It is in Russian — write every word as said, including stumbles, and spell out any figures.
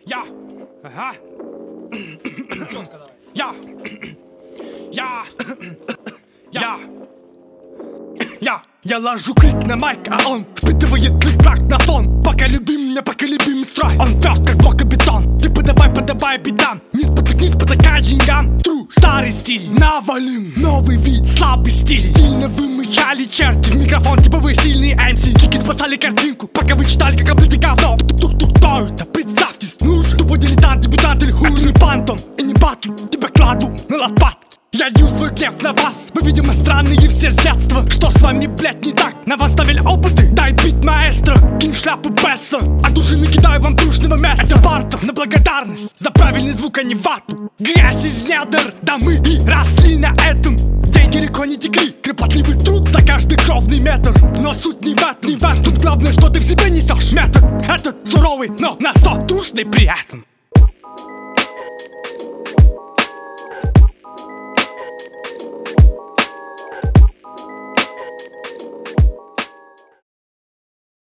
Я. Ага. Я. Я. Я. Я. Я ложу крик на майк, а он впитывает клик-клак на фон. Пока люби меня, пока любимый строй. Он тверд, как блок и бетон. Ты подавай, подавай бедам. Не спотыкнись, потакай деньгам. Тру, старый стиль, навалим. Новый вид, слабый стиль. Стильно вымычали черти. В микрофон типа вы сильные эм си. Чики спасали картинку, пока вы читали, как облитый говно. Тук-тук, кто это? Представьтесь, нужен. Тупой дилетант, дебютант или хуже. Это не пантон и не батл, тебя кладу на лопатки. Я лью свой гнев на вас. Вы, видимо, странные все с детства. Что с вами, блять, не так? На вас ставили опыты? Дай бит, маэстро. Кинь шляпу Бесса. От души накидаю вам трушного мяса. Это бартер на благодарность за правильный звук, а не вату. Грязь из недр, да мы и росли на этом. Деньги реко не текли. Кропотливый труд за каждый кровный метр. Но суть не в этом, не в этом. Тут главное, что ты в себе несешь метр. Этот суровый, но на сто трушный при этом.